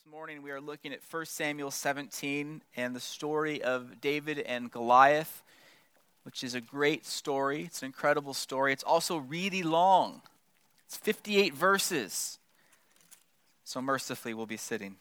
This morning we are looking at 1 Samuel 17 and the story of David and Goliath, which is a great story. It's an incredible story. It's also really long. It's 58 verses. So mercifully we'll be sitting.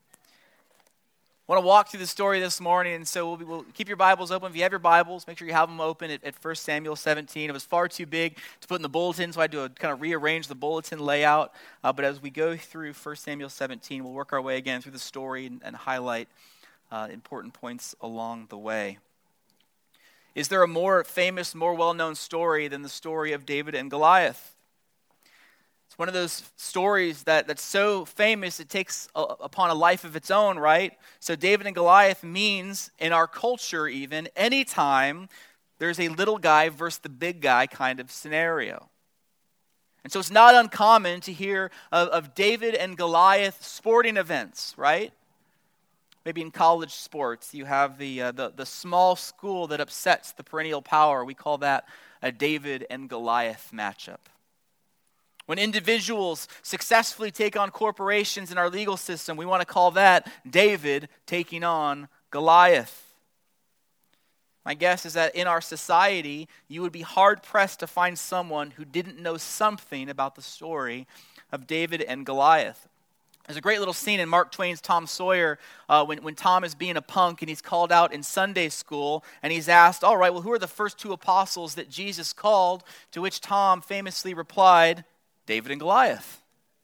I want to walk through the story this morning, and so we'll keep your Bibles open. If you have your Bibles, make sure you have them open at 1 Samuel 17. It was far too big to put in the bulletin, so I had to kind of rearrange the bulletin layout. But as we go through 1 Samuel 17, we'll work our way again through the story and highlight important points along the way. Is there a more famous, more well-known story than the story of David and Goliath? One of those stories that's so famous it takes upon a life of its own, right? So David and Goliath means, in our culture even, anytime there's a little guy versus the big guy kind of scenario. And so it's not uncommon to hear of David and Goliath sporting events, right? Maybe in college sports you have the small school that upsets the perennial power. We call that a David and Goliath matchup. When individuals successfully take on corporations in our legal system, we want to call that David taking on Goliath. My guess is that in our society, you would be hard-pressed to find someone who didn't know something about the story of David and Goliath. There's a great little scene in Mark Twain's Tom Sawyer when Tom is being a punk and he's called out in Sunday school and he's asked, all right, well, who are the first two apostles that Jesus called? To which Tom famously replied, David and Goliath.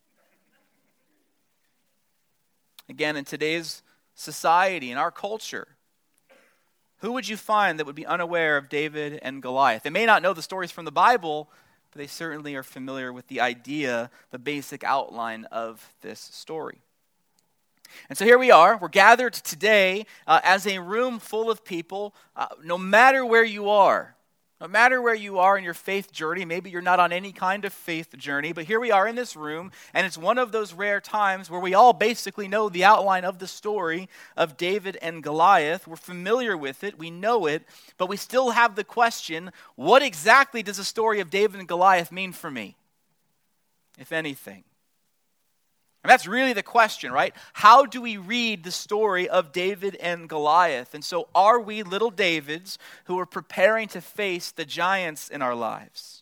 Again, in today's society, in our culture, who would you find that would be unaware of David and Goliath? They may not know the stories from the Bible, but they certainly are familiar with the idea, the basic outline of this story. And so here we are. We're gathered today as a room full of people, no matter where you are. No matter where you are in your faith journey, maybe you're not on any kind of faith journey, but here we are in this room, and it's one of those rare times where we all basically know the outline of the story of David and Goliath. We're familiar with it, we know it, but we still have the question, what exactly does the story of David and Goliath mean for me, if anything? And that's really the question, right? How do we read the story of David and Goliath? And so are we little Davids who are preparing to face the giants in our lives?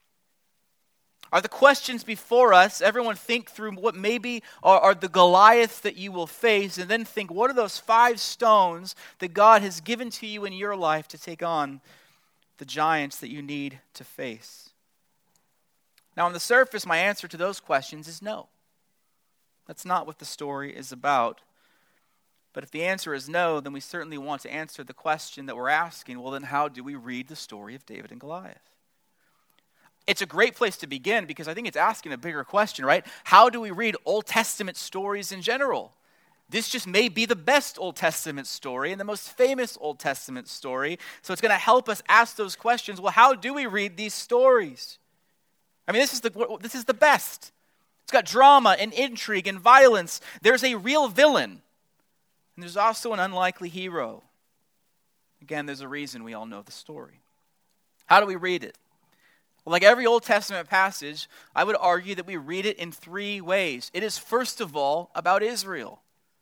Are the questions before us, everyone think through what maybe are the Goliaths that you will face, and then think, what are those 5 stones that God has given to you in your life to take on the giants that you need to face? Now, on the surface, my answer to those questions is no. That's not what the story is about. But if the answer is no, then we certainly want to answer the question that we're asking, well, then how do we read the story of David and Goliath? It's a great place to begin because I think it's asking a bigger question, right? How do we read Old Testament stories in general? This just may be the best Old Testament story and the most famous Old Testament story. So it's going to help us ask those questions. Well, how do we read these stories? I mean, this is the best. It's got drama and intrigue and violence. There's a real villain. And there's also an unlikely hero. Again, there's a reason we all know the story. How do we read it? Well, like every Old Testament passage, I would argue that we read it in 3 ways. It is first of all about Israel.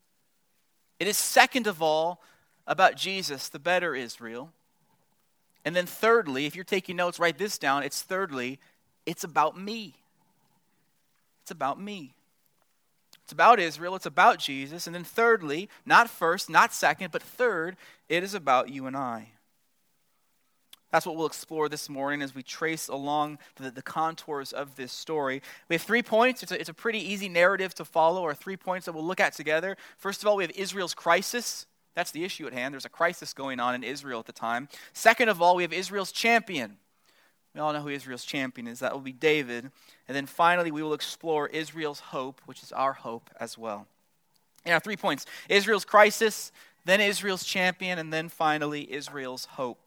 It is second of all about Jesus, the better Israel. And then thirdly, if you're taking notes, write this down. It's about me. It's about me. It's about Israel. It's about Jesus. And then thirdly, not first, not second, but third, it is about you and I. That's what we'll explore this morning as we trace along the contours of this story. We have 3 points. It's a pretty easy narrative to follow, or 3 points that we'll look at together. First of all, we have Israel's crisis. That's the issue at hand. There's a crisis going on in Israel at the time. Second of all, we have Israel's champion. We all know who Israel's champion is. That will be David. And then finally, we will explore Israel's hope, which is our hope as well. And our 3 points. Israel's crisis, then Israel's champion, and then finally Israel's hope.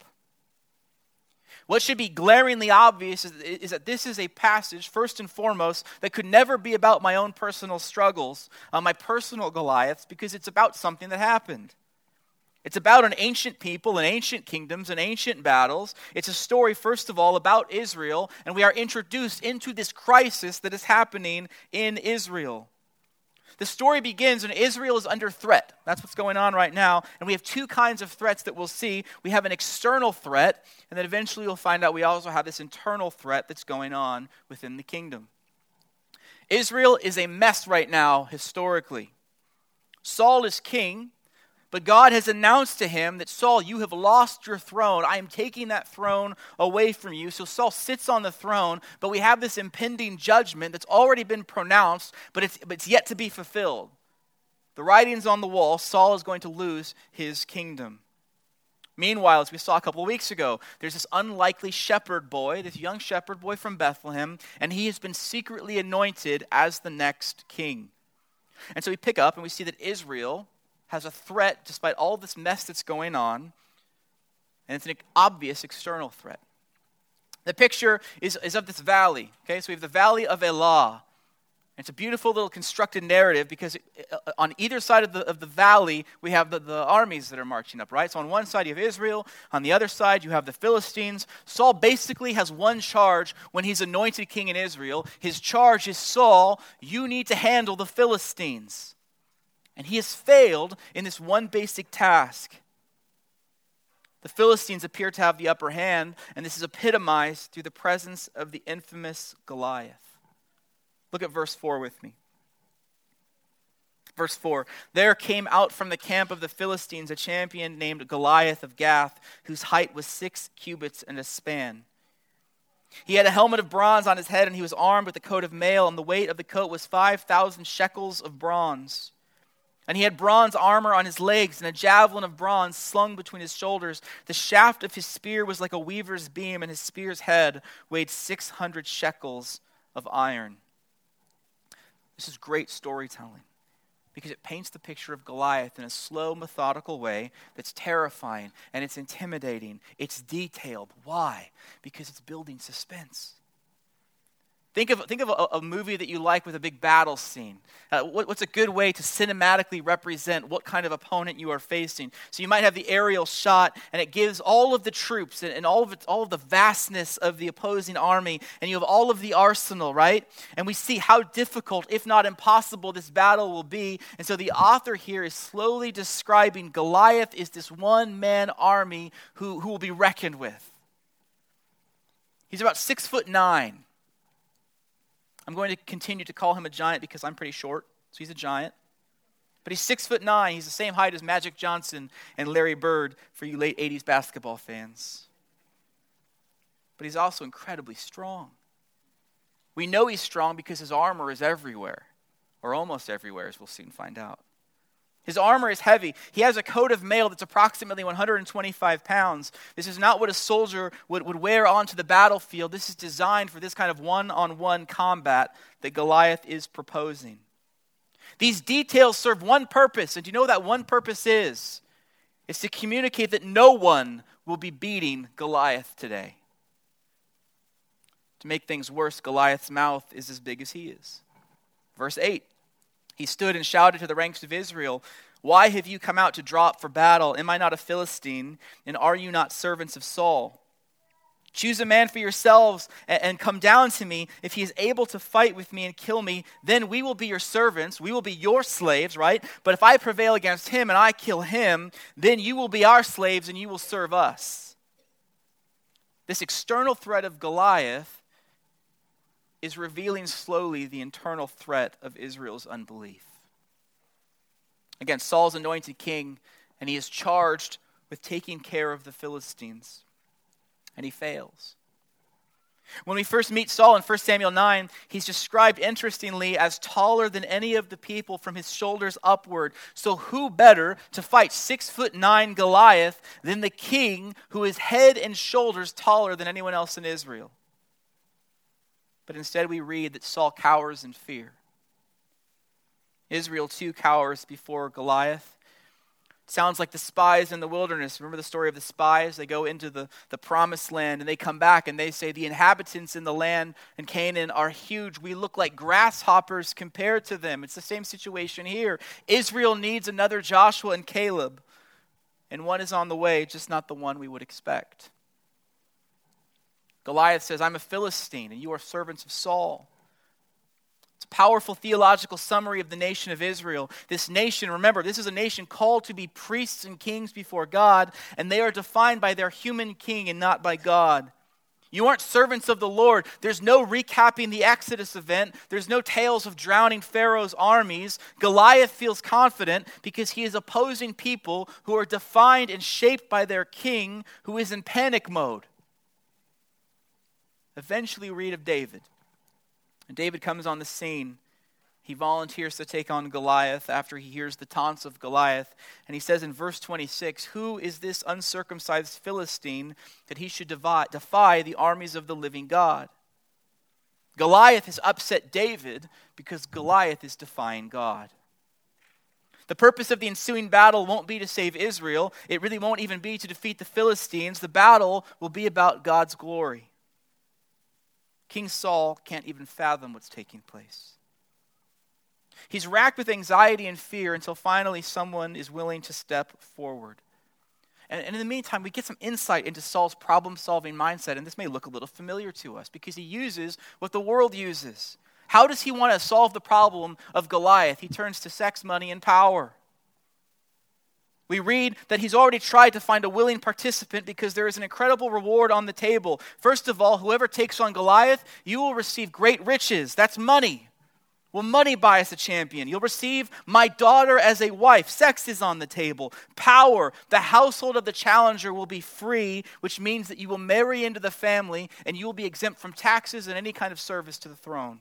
What should be glaringly obvious is that this is a passage, first and foremost, that could never be about my own personal struggles, my personal Goliaths, because it's about something that happened. It's about an ancient people and ancient kingdoms and ancient battles. It's a story, first of all, about Israel, and we are introduced into this crisis that is happening in Israel. The story begins when Israel is under threat. That's what's going on right now. And we have two kinds of threats that we'll see. We have an external threat, and then eventually we'll find out we also have this internal threat that's going on within the kingdom. Israel is a mess right now, historically. Saul is king, but God has announced to him that, Saul, you have lost your throne. I am taking that throne away from you. So Saul sits on the throne, but we have this impending judgment that's already been pronounced, but it's yet to be fulfilled. The writing's on the wall. Saul is going to lose his kingdom. Meanwhile, as we saw a couple of weeks ago, there's this unlikely shepherd boy, this young shepherd boy from Bethlehem, and he has been secretly anointed as the next king. And so we pick up and we see that Israel has a threat despite all this mess that's going on, and it's an obvious external threat. The picture is of this valley. Okay, so we have the valley of Elah. It's a beautiful little constructed narrative because on either side of the valley, we have the armies that are marching up, right? So on one side you have Israel, on the other side you have the Philistines. Saul basically has one charge when he's anointed king in Israel. His charge is, Saul, you need to handle the Philistines. And he has failed in this one basic task. The Philistines appear to have the upper hand, and this is epitomized through the presence of the infamous Goliath. Look at verse 4 with me. Verse 4, there came out from the camp of the Philistines a champion named Goliath of Gath, whose height was 6 cubits and a span. He had a helmet of bronze on his head, and he was armed with a coat of mail, and the weight of the coat was 5,000 shekels of bronze. And he had bronze armor on his legs, and a javelin of bronze slung between his shoulders. The shaft of his spear was like a weaver's beam, and his spear's head weighed 600 shekels of iron. This is great storytelling because it paints the picture of Goliath in a slow, methodical way that's terrifying and it's intimidating. It's detailed. Why? Because it's building suspense. Think of a movie that you like with a big battle scene. What's a good way to cinematically represent what kind of opponent you are facing? So you might have the aerial shot, and it gives all of the troops and all of the vastness of the opposing army, and you have all of the arsenal, right? And we see how difficult, if not impossible, this battle will be. And so the author here is slowly describing Goliath is this one-man army who will be reckoned with. He's about 6'9". I'm going to continue to call him a giant because I'm pretty short, so he's a giant. But he's 6'9". He's the same height as Magic Johnson and Larry Bird for you late 80s basketball fans. But he's also incredibly strong. We know he's strong because his armor is everywhere, or almost everywhere, as we'll soon find out. His armor is heavy. He has a coat of mail that's approximately 125 pounds. This is not what a soldier would wear onto the battlefield. This is designed for this kind of one-on-one combat that Goliath is proposing. These details serve one purpose, and do you know what that one purpose is? It's to communicate that no one will be beating Goliath today. To make things worse, Goliath's mouth is as big as he is. Verse 8. He stood and shouted to the ranks of Israel, why have you come out to draw up for battle? Am I not a Philistine? And are you not servants of Saul? Choose a man for yourselves and come down to me. If he is able to fight with me and kill me, then we will be your servants. We will be your slaves, right? But if I prevail against him and I kill him, then you will be our slaves and you will serve us. This external threat of Goliath is revealing slowly the internal threat of Israel's unbelief. Again, Saul's anointed king, and he is charged with taking care of the Philistines, and he fails. When we first meet Saul in 1 Samuel 9, he's described interestingly as taller than any of the people from his shoulders upward. So who better to fight 6'9" Goliath than the king who is head and shoulders taller than anyone else in Israel? But instead we read that Saul cowers in fear. Israel too cowers before Goliath. It sounds like the spies in the wilderness. Remember the story of the spies? They go into the promised land and they come back and they say, the inhabitants in the land in Canaan are huge. We look like grasshoppers compared to them. It's the same situation here. Israel needs another Joshua and Caleb. And one is on the way, just not the one we would expect. Goliath says, I'm a Philistine, and you are servants of Saul. It's a powerful theological summary of the nation of Israel. This nation, remember, this is a nation called to be priests and kings before God, and they are defined by their human king and not by God. You aren't servants of the Lord. There's no recapping the Exodus event. There's no tales of drowning Pharaoh's armies. Goliath feels confident because he is opposing people who are defined and shaped by their king, who is in panic mode. Eventually we read of David. And David comes on the scene. He volunteers to take on Goliath after he hears the taunts of Goliath. And he says in verse 26, "Who is this uncircumcised Philistine that he should defy the armies of the living God?" Goliath has upset David because Goliath is defying God. The purpose of the ensuing battle won't be to save Israel. It really won't even be to defeat the Philistines. The battle will be about God's glory. King Saul can't even fathom what's taking place. He's racked with anxiety and fear until finally someone is willing to step forward. And in the meantime, we get some insight into Saul's problem-solving mindset, and this may look a little familiar to us because he uses what the world uses. How does he want to solve the problem of Goliath? He turns to sex, money, and power. We read that he's already tried to find a willing participant because there is an incredible reward on the table. First of all, whoever takes on Goliath, you will receive great riches. That's money. Will money buy us a champion? You'll receive my daughter as a wife. Sex is on the table. Power. The household of the challenger will be free, which means that you will marry into the family and you will be exempt from taxes and any kind of service to the throne.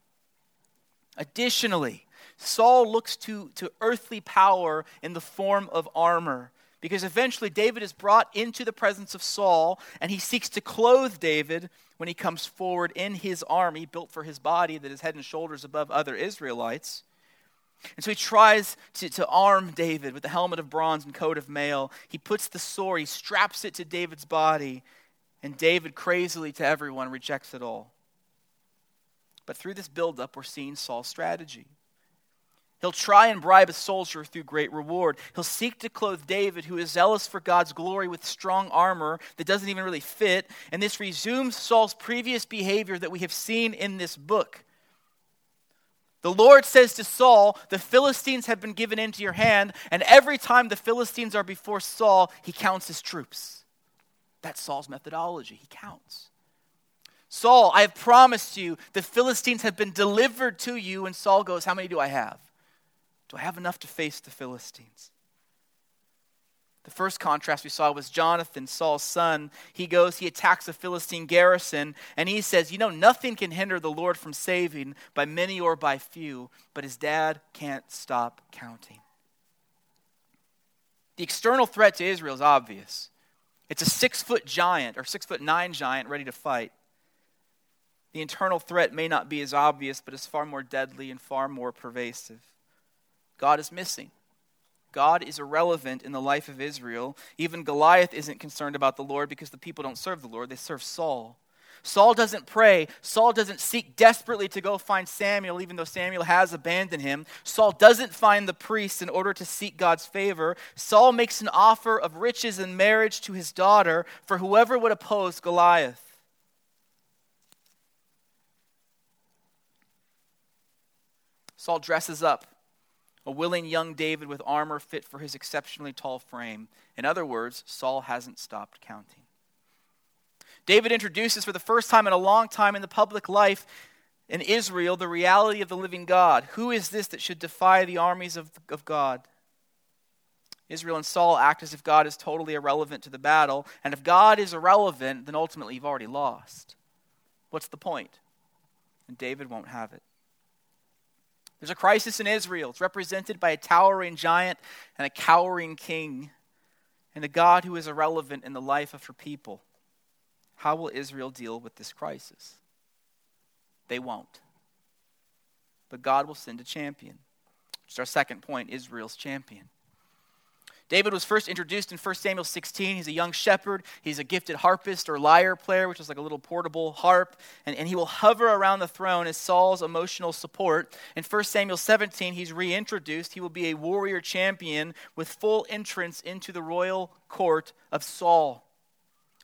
Additionally, Saul looks to earthly power in the form of armor. Because eventually David is brought into the presence of Saul, and he seeks to clothe David when he comes forward in his army, built for his body that is head and shoulders above other Israelites. And so he tries to arm David with the helmet of bronze and coat of mail. He puts the sword, he straps it to David's body, and David, crazily to everyone, rejects it all. But through this buildup, we're seeing Saul's strategy. He'll try and bribe a soldier through great reward. He'll seek to clothe David, who is zealous for God's glory, with strong armor that doesn't even really fit. And this resumes Saul's previous behavior that we have seen in this book. The Lord says to Saul, the Philistines have been given into your hand, and every time the Philistines are before Saul, he counts his troops. That's Saul's methodology. He counts. Saul, I have promised you, the Philistines have been delivered to you. And Saul goes, how many do I have? Do I have enough to face the Philistines? The first contrast we saw was Jonathan, Saul's son. He attacks a Philistine garrison, and he says, nothing can hinder the Lord from saving by many or by few, but his dad can't stop counting. The external threat to Israel is obvious. It's a 6-foot giant, or 6'9" giant ready to fight. The internal threat may not be as obvious, but is far more deadly and far more pervasive. God is missing. God is irrelevant in the life of Israel. Even Goliath isn't concerned about the Lord because the people don't serve the Lord. They serve Saul. Saul doesn't pray. Saul doesn't seek desperately to go find Samuel, even though Samuel has abandoned him. Saul doesn't find the priests in order to seek God's favor. Saul makes an offer of riches and marriage to his daughter for whoever would oppose Goliath. Saul dresses up a willing young David with armor fit for his exceptionally tall frame. In other words, Saul hasn't stopped counting. David introduces for the first time in a long time in the public life in Israel the reality of the living God. Who is this that should defy the armies of God? Israel and Saul act as if God is totally irrelevant to the battle. And if God is irrelevant, then ultimately you've already lost. What's the point? And David won't have it. There's a crisis in Israel. It's represented by a towering giant and a cowering king and a God who is irrelevant in the life of her people. How will Israel deal with this crisis? They won't. But God will send a champion. Which is our second point, Israel's champion. David was first introduced in 1 Samuel 16. He's a young shepherd. He's a gifted harpist or lyre player, which is like a little portable harp. And he will hover around the throne as Saul's emotional support. In 1 Samuel 17, he's reintroduced. He will be a warrior champion with full entrance into the royal court of Saul.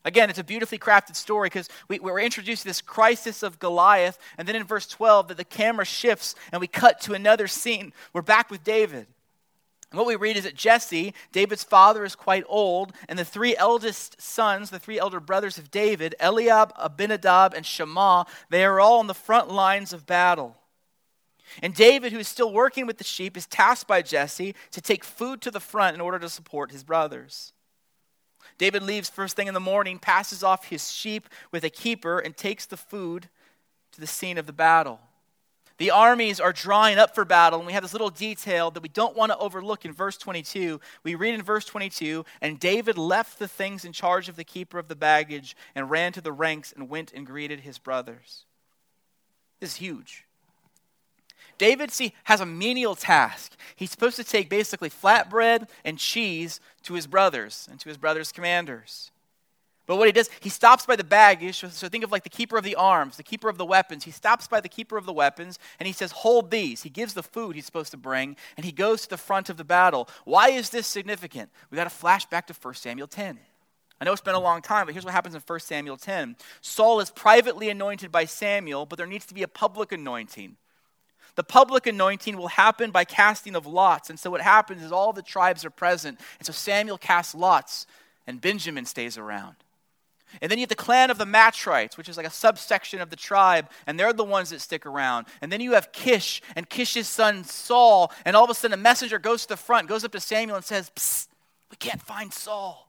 Again, it's a beautifully crafted story because we're introduced to this crisis of Goliath, and then in verse 12, that the camera shifts and we cut to another scene. We're back with David. And what we read is that Jesse, David's father, is quite old, and the three eldest sons, the three elder brothers of David, Eliab, Abinadab, and Shammah, they are all on the front lines of battle. And David, who is still working with the sheep, is tasked by Jesse to take food to the front in order to support his brothers. David leaves first thing in the morning, passes off his sheep with a keeper, and takes the food to the scene of the battle. The armies are drawing up for battle, and we have this little detail that we don't want to overlook in verse 22. We read in verse 22, and David left the things in charge of the keeper of the baggage and ran to the ranks and went and greeted his brothers. This is huge. David, has a menial task. He's supposed to take basically flatbread and cheese to his brothers and to his brothers' commanders. But what he does, he stops by the baggage. So think of like the keeper of the arms, the keeper of the weapons. He stops by the keeper of the weapons and he says, hold these. He gives the food he's supposed to bring and he goes to the front of the battle. Why is this significant? We got to flash back to 1 Samuel 10. I know it's been a long time, but here's what happens in 1 Samuel 10. Saul is privately anointed by Samuel, but there needs to be a public anointing. The public anointing will happen by casting of lots. And so what happens is all the tribes are present. And so Samuel casts lots and Benjamin stays around. And then you have the clan of the Matrites, which is like a subsection of the tribe, and they're the ones that stick around. And then you have Kish and Kish's son Saul, and all of a sudden a messenger goes to the front, goes up to Samuel and says, "Psst, we can't find Saul.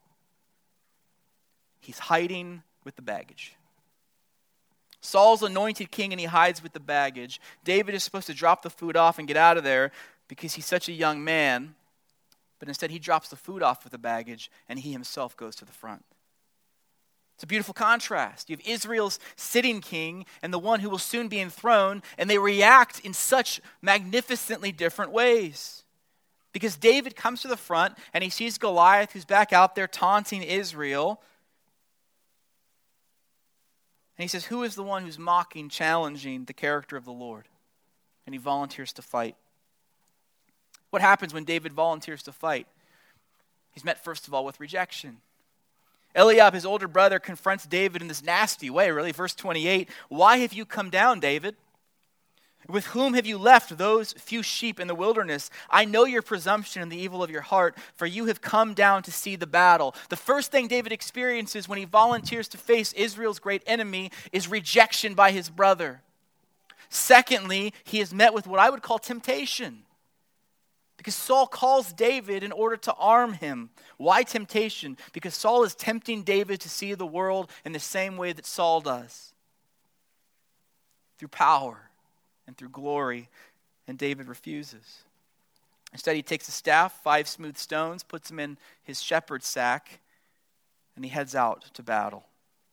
He's hiding with the baggage." Saul's anointed king and he hides with the baggage. David is supposed to drop the food off and get out of there because he's such a young man. But instead he drops the food off with the baggage and he himself goes to the front. It's a beautiful contrast. You have Israel's sitting king and the one who will soon be enthroned, and they react in such magnificently different ways. Because David comes to the front and he sees Goliath who's back out there taunting Israel. And he says, who is the one who's mocking, challenging the character of the Lord? And he volunteers to fight. What happens when David volunteers to fight? He's met, first of all, with rejection. Eliab, his older brother, confronts David in this nasty way, really. Verse 28, "Why have you come down, David? With whom have you left those few sheep in the wilderness? I know your presumption and the evil of your heart, for you have come down to see the battle." The first thing David experiences when he volunteers to face Israel's great enemy is rejection by his brother. Secondly, he is met with what I would call temptation. Because Saul calls David in order to arm him. Why temptation? Because Saul is tempting David to see the world in the same way that Saul does. Through power and through glory, and David refuses. Instead, he takes a staff, 5 smooth stones, puts them in his shepherd's sack, and he heads out to battle.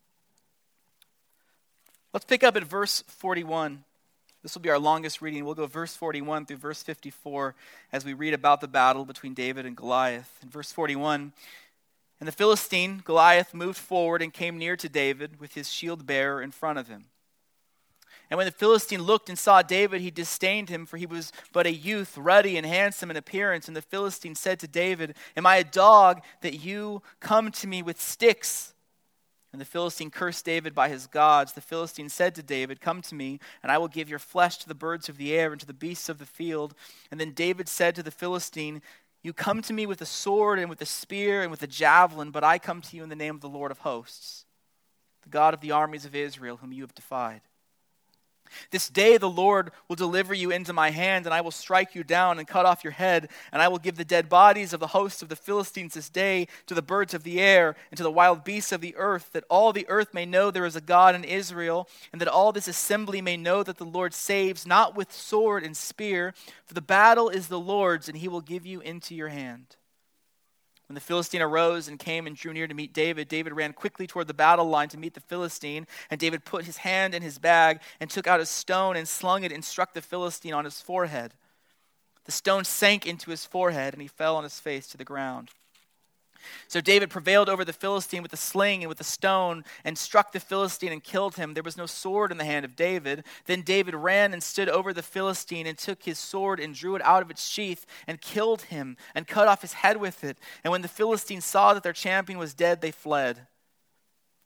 Let's pick up at verse 41. This will be our longest reading. We'll go verse 41 through verse 54 as we read about the battle between David and Goliath. In verse 41, "And the Philistine, Goliath, moved forward and came near to David with his shield bearer in front of him. And when the Philistine looked and saw David, he disdained him, for he was but a youth, ruddy and handsome in appearance. And the Philistine said to David, 'Am I a dog that you come to me with sticks?' And the Philistine cursed David by his gods. The Philistine said to David, 'Come to me, and I will give your flesh to the birds of the air and to the beasts of the field.' And then David said to the Philistine, 'You come to me with a sword and with a spear and with a javelin, but I come to you in the name of the Lord of hosts, the God of the armies of Israel, whom you have defied. This day the Lord will deliver you into my hand, and I will strike you down and cut off your head, and I will give the dead bodies of the hosts of the Philistines this day to the birds of the air and to the wild beasts of the earth, that all the earth may know there is a God in Israel, and that all this assembly may know that the Lord saves, not with sword and spear, for the battle is the Lord's, and he will give you into your hand.' When the Philistine arose and came and drew near to meet David, David ran quickly toward the battle line to meet the Philistine. And David put his hand in his bag and took out a stone and slung it and struck the Philistine on his forehead. The stone sank into his forehead and he fell on his face to the ground. So David prevailed over the Philistine with a sling and with a stone and struck the Philistine and killed him. There was no sword in the hand of David. Then David ran and stood over the Philistine and took his sword and drew it out of its sheath and killed him and cut off his head with it. And when the Philistines saw that their champion was dead, they fled.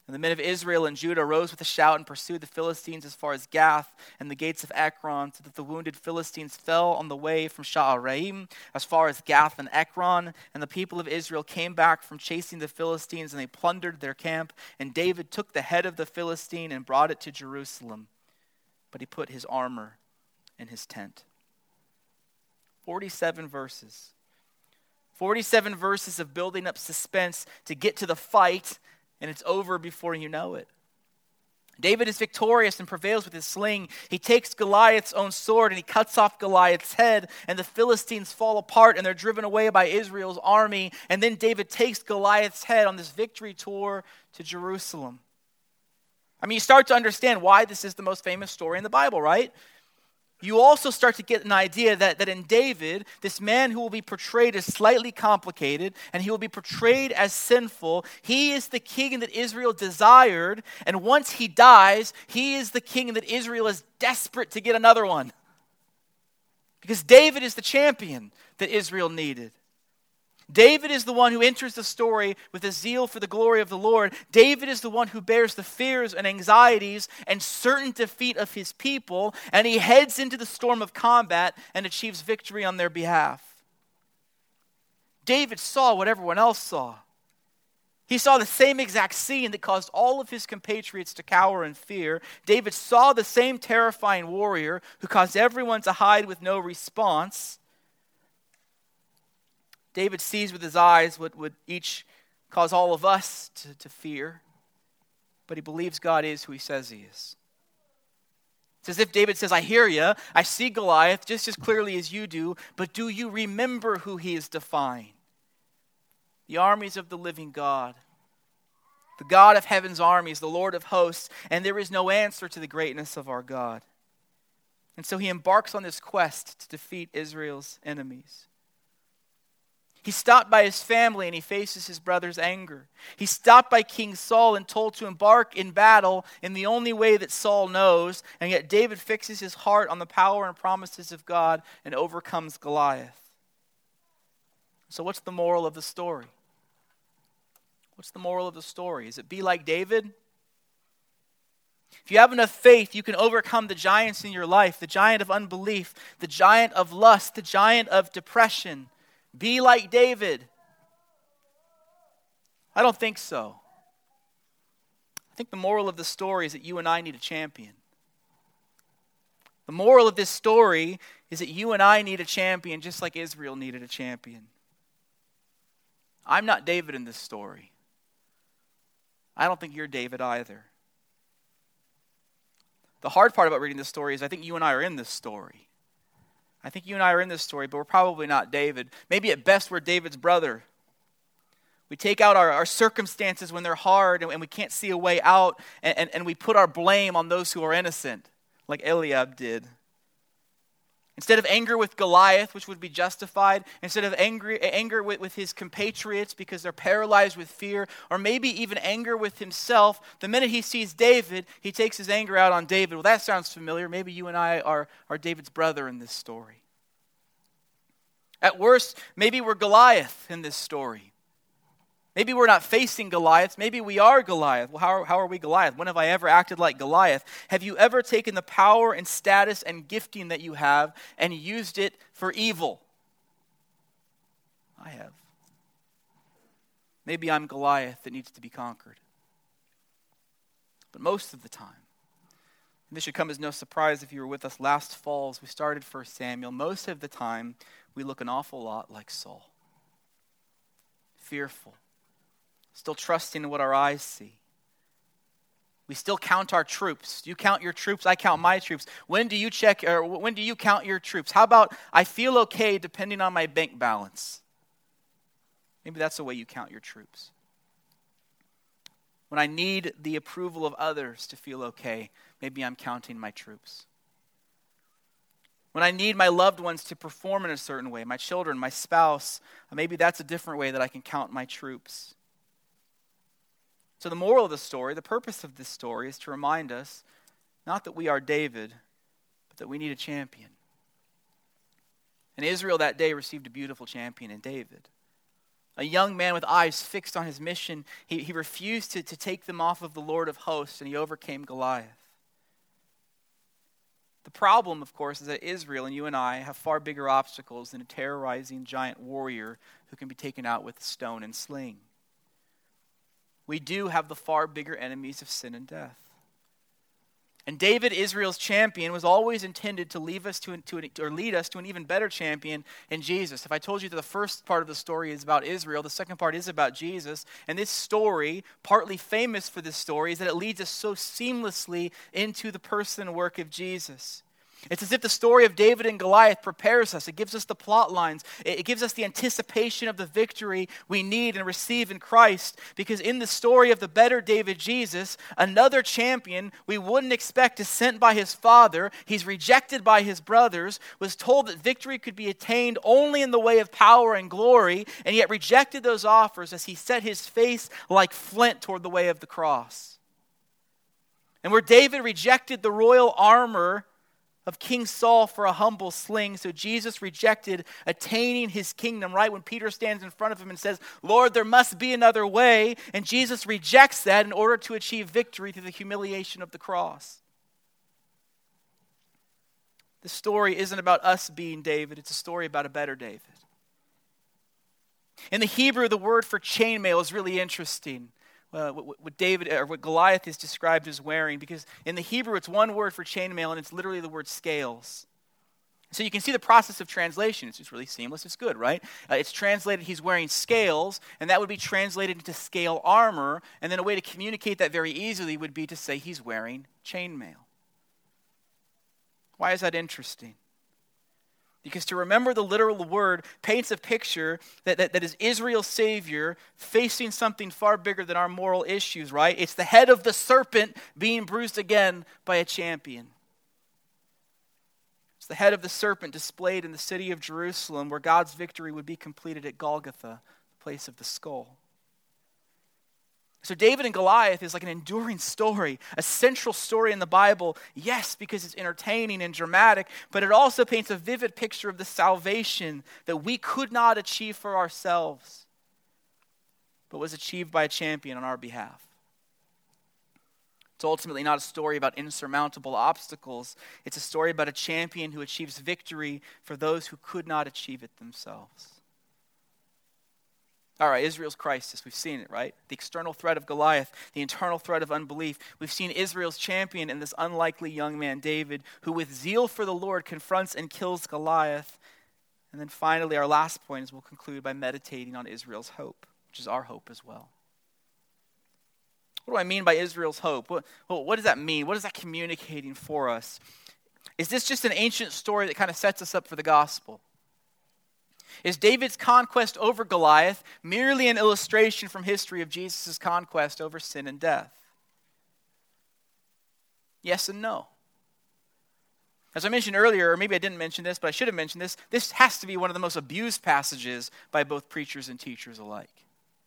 And the men of Israel and Judah rose with a shout and pursued the Philistines as far as Gath and the gates of Ekron, so that the wounded Philistines fell on the way from Sha'araim as far as Gath and Ekron. And the people of Israel came back from chasing the Philistines, and they plundered their camp. And David took the head of the Philistine and brought it to Jerusalem. But he put his armor in his tent. 47 verses. 47 verses of building up suspense to get to the fight, and it's over before you know it. David is victorious and prevails with his sling. He takes Goliath's own sword and he cuts off Goliath's head, and the Philistines fall apart and they're driven away by Israel's army. And then David takes Goliath's head on this victory tour to Jerusalem. I mean, you start to understand why this is the most famous story in the Bible, right? You also start to get an idea that in David, this man who will be portrayed as slightly complicated and he will be portrayed as sinful, he is the king that Israel desired, and once he dies, he is the king that Israel is desperate to get another one. Because David is the champion that Israel needed. David is the one who enters the story with a zeal for the glory of the Lord. David is the one who bears the fears and anxieties and certain defeat of his people, and he heads into the storm of combat and achieves victory on their behalf. David saw what everyone else saw. He saw the same exact scene that caused all of his compatriots to cower in fear. David saw the same terrifying warrior who caused everyone to hide with no response. David sees with his eyes what would each cause all of us to fear, but he believes God is who he says he is. It's as if David says, I hear you, I see Goliath just as clearly as you do, but do you remember who he is defying? The armies of the living God, the God of heaven's armies, the Lord of hosts, and there is no answer to the greatness of our God. And so he embarks on this quest to defeat Israel's enemies. He's stopped by his family and he faces his brother's anger. He's stopped by King Saul and told to embark in battle in the only way that Saul knows, and yet David fixes his heart on the power and promises of God and overcomes Goliath. So what's the moral of the story? What's the moral of the story? Is it be like David? If you have enough faith, you can overcome the giants in your life, the giant of unbelief, the giant of lust, the giant of depression. Be like David. I don't think so. I think the moral of the story is that you and I need a champion. The moral of this story is that you and I need a champion just like Israel needed a champion. I'm not David in this story. I don't think you're David either. The hard part about reading this story is I think you and I are in this story. I think you and I are in this story, but we're probably not David. Maybe at best we're David's brother. We take out our circumstances when they're hard and we can't see a way out, and we put our blame on those who are innocent, like Eliab did. Instead of anger with Goliath, which would be justified, instead of anger with his compatriots because they're paralyzed with fear, or maybe even anger with himself, the minute he sees David, he takes his anger out on David. Well, that sounds familiar. Maybe you and I are David's brother in this story. At worst, maybe we're Goliath in this story. Maybe we're not facing Goliath. Maybe we are Goliath. Well, how are we Goliath? When have I ever acted like Goliath? Have you ever taken the power and status and gifting that you have and used it for evil? I have. Maybe I'm Goliath that needs to be conquered. But most of the time, and this should come as no surprise if you were with us last fall as we started 1 Samuel, most of the time we look an awful lot like Saul. Fearful. Still trusting in what our eyes see. We still count our troops. You count your troops, I count my troops. When do you count your troops? How about I feel okay depending on my bank balance? Maybe that's the way you count your troops. When I need the approval of others to feel okay, maybe I'm counting my troops. When I need my loved ones to perform in a certain way, my children, my spouse, maybe that's a different way that I can count my troops. So the moral of the story, the purpose of this story is to remind us not that we are David, but that we need a champion. And Israel that day received a beautiful champion in David. A young man with eyes fixed on his mission. He refused to take them off of the Lord of hosts, and he overcame Goliath. The problem, of course, is that Israel and you and I have far bigger obstacles than a terrorizing giant warrior who can be taken out with a stone and sling. We do have the far bigger enemies of sin and death. And David, Israel's champion, was always intended to lead us to an even better champion in Jesus. If I told you that the first part of the story is about Israel, the second part is about Jesus, and this story, partly famous for this story, is that it leads us so seamlessly into the person and work of Jesus. It's as if the story of David and Goliath prepares us. It gives us the plot lines. It gives us the anticipation of the victory we need and receive in Christ. Because in the story of the better David Jesus, another champion we wouldn't expect is sent by his father. He's rejected by his brothers, was told that victory could be attained only in the way of power and glory, and yet rejected those offers as he set his face like flint toward the way of the cross. And where David rejected the royal armor of King Saul for a humble sling, so Jesus rejected attaining his kingdom right when Peter stands in front of him and says, "Lord, there must be another way," and Jesus rejects that in order to achieve victory through the humiliation of the cross. The story isn't about us being David, it's a story about a better David. In the Hebrew, the word for chainmail is really interesting. What David or what Goliath is described as wearing, because in the Hebrew it's one word for chainmail and it's literally the word scales. So you can see the process of translation. It's just really seamless. It's good, right? It's translated, he's wearing scales, and that would be translated into scale armor, and then a way to communicate that very easily would be to say he's wearing chainmail. Why is that interesting? Because to remember the literal word paints a picture that is Israel's Savior facing something far bigger than our moral issues, right? It's the head of the serpent being bruised again by a champion. It's the head of the serpent displayed in the city of Jerusalem, where God's victory would be completed at Golgotha, the place of the skull. So David and Goliath is like an enduring story, a central story in the Bible, yes, because it's entertaining and dramatic, but it also paints a vivid picture of the salvation that we could not achieve for ourselves, but was achieved by a champion on our behalf. It's ultimately not a story about insurmountable obstacles. It's a story about a champion who achieves victory for those who could not achieve it themselves. All right, Israel's crisis, we've seen it, right? The external threat of Goliath, the internal threat of unbelief. We've seen Israel's champion in this unlikely young man, David, who with zeal for the Lord confronts and kills Goliath. And then finally, our last point is we'll conclude by meditating on Israel's hope, which is our hope as well. What do I mean by Israel's hope? What does that mean? What is that communicating for us? Is this just an ancient story that kind of sets us up for the gospel? Is David's conquest over Goliath merely an illustration from history of Jesus' conquest over sin and death? Yes and no. As I mentioned earlier, or maybe I didn't mention this, but I should have mentioned this, this has to be one of the most abused passages by both preachers and teachers alike.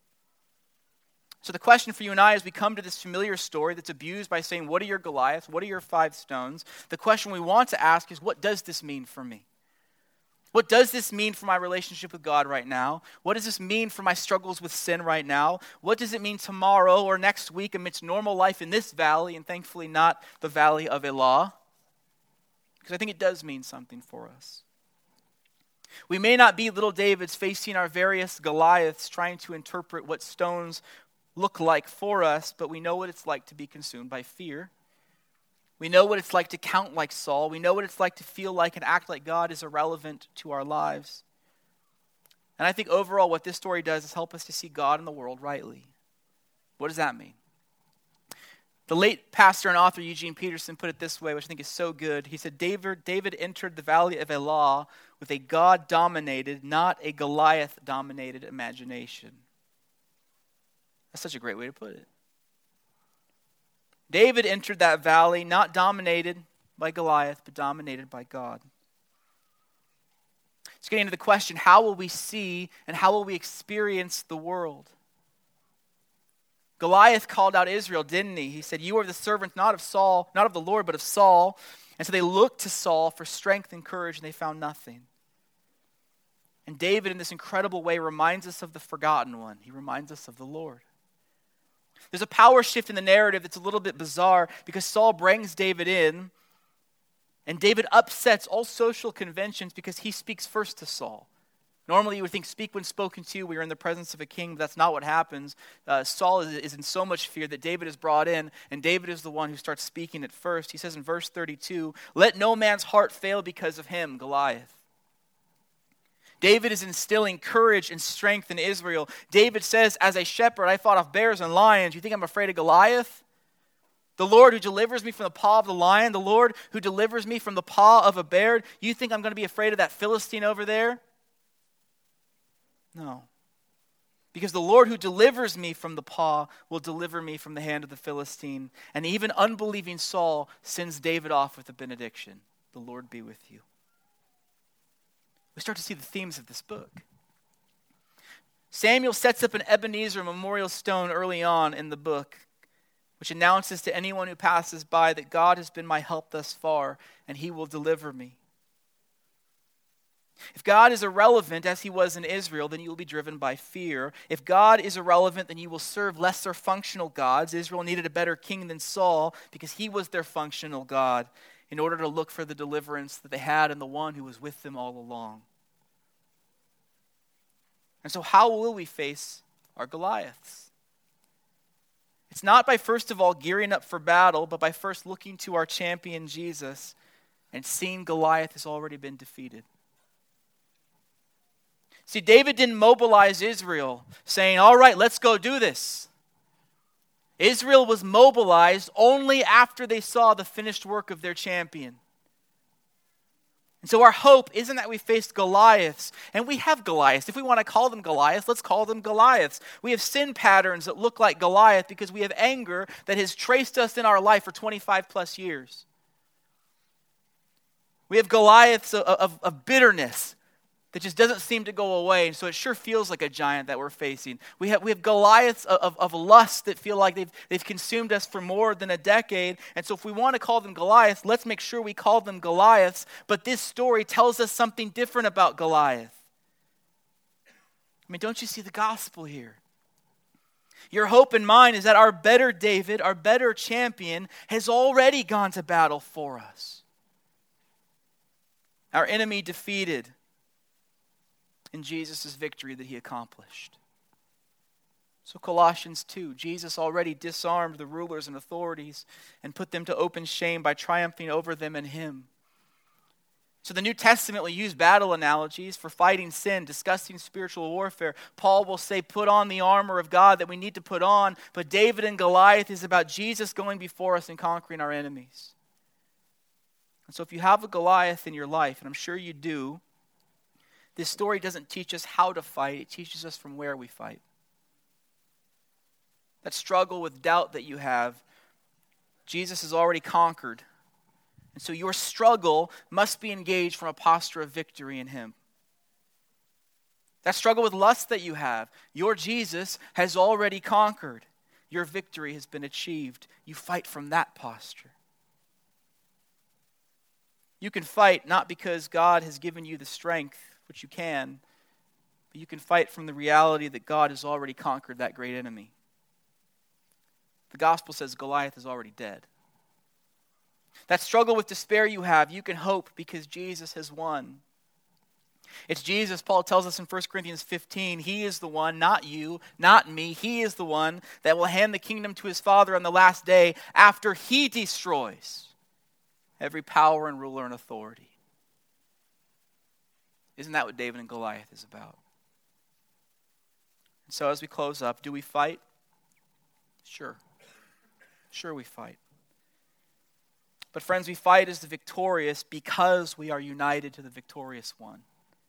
So the question for you and I, as we come to this familiar story that's abused by saying, what are your Goliaths? What are your 5 stones? The question we want to ask is, what does this mean for me? What does this mean for my relationship with God right now? What does this mean for my struggles with sin right now? What does it mean tomorrow or next week amidst normal life in this valley, and thankfully not the valley of Elah? Because I think it does mean something for us. We may not be little Davids facing our various Goliaths trying to interpret what stones look like for us, but we know what it's like to be consumed by fear. We know what it's like to count like Saul. We know what it's like to feel like and act like God is irrelevant to our lives. And I think overall what this story does is help us to see God in the world rightly. What does that mean? The late pastor and author Eugene Peterson put it this way, which I think is so good. He said, David entered the valley of Elah with a God-dominated, not a Goliath-dominated imagination. That's such a great way to put it. David entered that valley not dominated by Goliath, but dominated by God. It's getting into the question, how will we see and how will we experience the world? Goliath called out Israel, didn't he? He said, you are the servant not of Saul, not of the Lord, but of Saul. And so they looked to Saul for strength and courage, and they found nothing. And David, in this incredible way, reminds us of the forgotten one. He reminds us of the Lord. There's a power shift in the narrative that's a little bit bizarre because Saul brings David in, and David upsets all social conventions because he speaks first to Saul. Normally you would think, speak when spoken to, we are in the presence of a king, but that's not what happens. Saul is in so much fear that David is brought in, and David is the one who starts speaking at first. He says in verse 32, "Let no man's heart fail because of him," Goliath. David is instilling courage and strength in Israel. David says, "As a shepherd, I fought off bears and lions. You think I'm afraid of Goliath? The Lord who delivers me from the paw of the lion, the Lord who delivers me from the paw of a bear, you think I'm going to be afraid of that Philistine over there?" No. Because the Lord who delivers me from the paw will deliver me from the hand of the Philistine. And even unbelieving Saul sends David off with a benediction. The Lord be with you. We start to see the themes of this book. Samuel sets up an Ebenezer memorial stone early on in the book, which announces to anyone who passes by that God has been my help thus far, and he will deliver me. If God is irrelevant as he was in Israel, then you will be driven by fear. If God is irrelevant, then you will serve lesser functional gods. Israel needed a better king than Saul because he was their functional God in order to look for the deliverance that they had in the one who was with them all along. And so how will we face our Goliaths? It's not by first of all gearing up for battle, but by first looking to our champion Jesus and seeing Goliath has already been defeated. See, David didn't mobilize Israel saying, "All right, let's go do this." Israel was mobilized only after they saw the finished work of their champion. And so our hope isn't that we faced Goliaths, and we have Goliaths. If we want to call them Goliaths, let's call them Goliaths. We have sin patterns that look like Goliath because we have anger that has traced us in our life for 25 plus years. We have Goliaths of bitterness that just doesn't seem to go away, and so it sure feels like a giant that we're facing. We have Goliaths of lust that feel like they've consumed us for more than a decade, and so if we want to call them Goliaths, let's make sure we call them Goliaths, but this story tells us something different about Goliath. I mean, don't you see the gospel here? Your hope and mine is that our better David, our better champion, has already gone to battle for us. Our enemy defeated in Jesus' victory that he accomplished. So Colossians 2, Jesus already disarmed the rulers and authorities and put them to open shame by triumphing over them in him. So the New Testament will use battle analogies for fighting sin, discussing spiritual warfare. Paul will say, put on the armor of God that we need to put on, but David and Goliath is about Jesus going before us and conquering our enemies. And so if you have a Goliath in your life, and I'm sure you do, this story doesn't teach us how to fight, it teaches us from where we fight. That struggle with doubt that you have, Jesus has already conquered. And so your struggle must be engaged from a posture of victory in him. That struggle with lust that you have, your Jesus has already conquered. Your victory has been achieved. You fight from that posture. You can fight not because God has given you the strength, which you can, but you can fight from the reality that God has already conquered that great enemy. The gospel says Goliath is already dead. That struggle with despair you have, you can hope because Jesus has won. It's Jesus, Paul tells us in 1 Corinthians 15, he is the one, not you, not me, he is the one that will hand the kingdom to his Father on the last day after he destroys every power and ruler and authority. Isn't that what David and Goliath is about? And so as we close up, do we fight? Sure. Sure we fight. But friends, we fight as the victorious because we are united to the victorious one.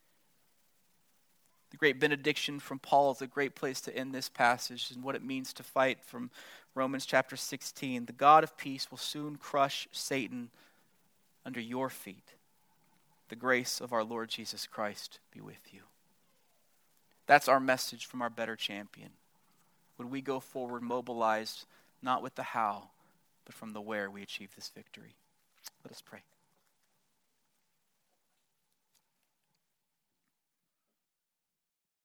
The great benediction from Paul is a great place to end this passage and what it means to fight from Romans chapter 16. The God of peace will soon crush Satan under your feet. The grace of our Lord Jesus Christ be with you. That's our message from our better champion. Would we go forward mobilized, not with the how, but from the where we achieve this victory? Let us pray.